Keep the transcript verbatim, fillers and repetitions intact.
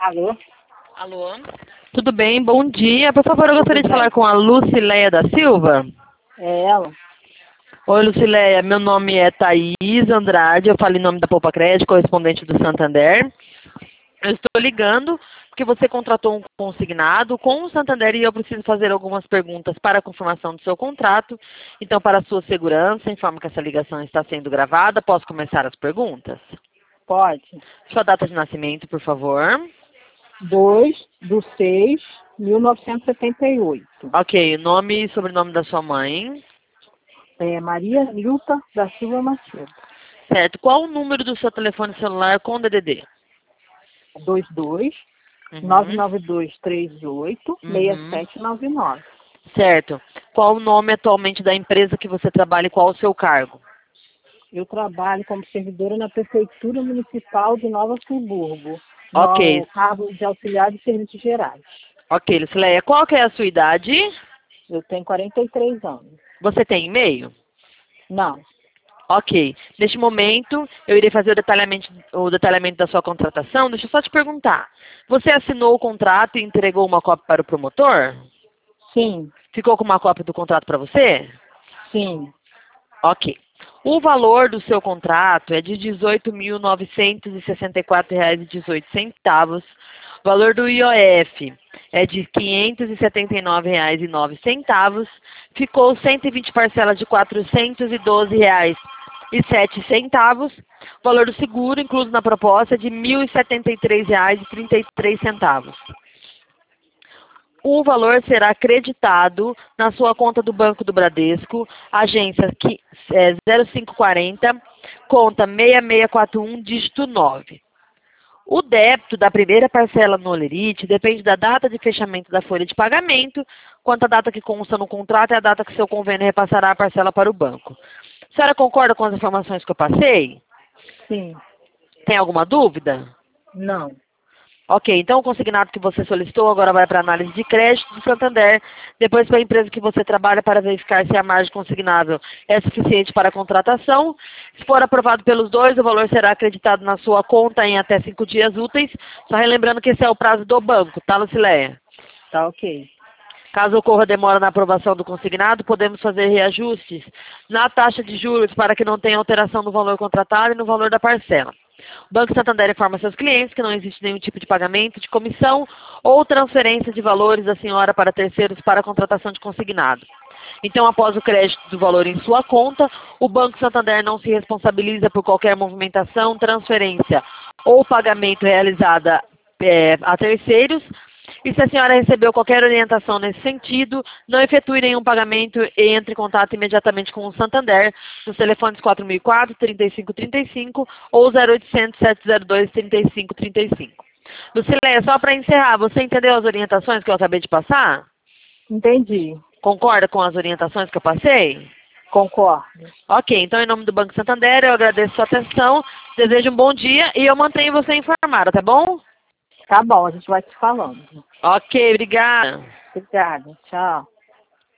Alô? Alô? Tudo bem? Bom dia. Por favor, eu gostaria de Tudo bem. falar com a Lucileia da Silva. É ela? Oi, Lucileia. Meu nome é Thaís Andrade. Eu falo em nome da Poupa Crédito, correspondente do Santander. Eu estou ligando porque você contratou um consignado com o Santander e eu preciso fazer algumas perguntas para a confirmação do seu contrato. Então, para a sua segurança, informo que essa ligação está sendo gravada. Posso começar as perguntas? Pode. Sua data de nascimento, por favor. dois de seis de mil novecentos e setenta e oito. Ok, nome e sobrenome da sua mãe. É Maria Nilta da Silva Macedo. Certo. Qual o número do seu telefone celular com D D D? dois dois, Uhum. nove nove dois, três oito, seis Uhum. sete nove nove. Certo. Qual o nome atualmente da empresa que você trabalha e qual o seu cargo? Eu trabalho como servidora na Prefeitura Municipal de Nova Friburgo, Ok. no cargo de auxiliar de serviços gerais. Ok, Lucileia. Qual que é a sua idade? Eu tenho quarenta e três anos. Você tem e-mail? Não, Ok. Neste momento, eu irei fazer o detalhamento, o detalhamento da sua contratação. Deixa eu só te perguntar. Você assinou o contrato e entregou uma cópia para o promotor? sim, Ficou com uma cópia do contrato para você? sim, Ok. O valor do seu contrato é de dezoito mil novecentos e sessenta e quatro reais e dezoito centavos. O valor do I O F é de quinhentos e setenta e nove reais e nove centavos. Ficou cento e vinte parcelas de quatrocentos e doze reais e sete centavos. O valor do seguro, incluso na proposta, é de mil e setenta e três reais e trinta e três centavos. O valor será creditado na sua conta do Banco do Bradesco, agência que, é, zero cinco quarenta, conta seis seis quatro um, dígito nove. O débito da primeira parcela no Olerite depende da data de fechamento da folha de pagamento, quanto à data que consta no contrato e a data que seu convênio repassará a parcela para o banco. A senhora concorda com as informações que eu passei? sim, Tem alguma dúvida? não. Ok, então o consignado que você solicitou agora vai para a análise de crédito do Santander, depois para a empresa que você trabalha para verificar se a margem consignável é suficiente para a contratação. Se for aprovado pelos dois, o valor será acreditado na sua conta em até cinco dias úteis. Só relembrando que esse é o prazo do banco, tá, Lucileia? Tá ok. Caso ocorra demora na aprovação do consignado, podemos fazer reajustes na taxa de juros para que não tenha alteração no valor contratado e no valor da parcela. O Banco Santander informa seus clientes que não existe nenhum tipo de pagamento de comissão ou transferência de valores da senhora para terceiros para a contratação de consignado. Então, após o crédito do valor em sua conta, o Banco Santander não se responsabiliza por qualquer movimentação, transferência ou pagamento realizada é, a terceiros. E se a senhora recebeu qualquer orientação nesse sentido, não efetue nenhum pagamento e entre em contato imediatamente com o Santander nos telefones quatro mil e quatro, trinta e cinco trinta e cinco ou zero oitocentos, sete zero dois, trinta e cinco trinta e cinco. Lucileia, só para encerrar, você entendeu as orientações que eu acabei de passar? Entendi. Concorda com as orientações que eu passei? Concordo. Ok, então em nome do Banco Santander eu agradeço sua atenção, desejo um bom dia e eu mantenho você informada, tá bom? Tá bom, a gente vai te falando. Ok, obrigada. Obrigada. Tchau.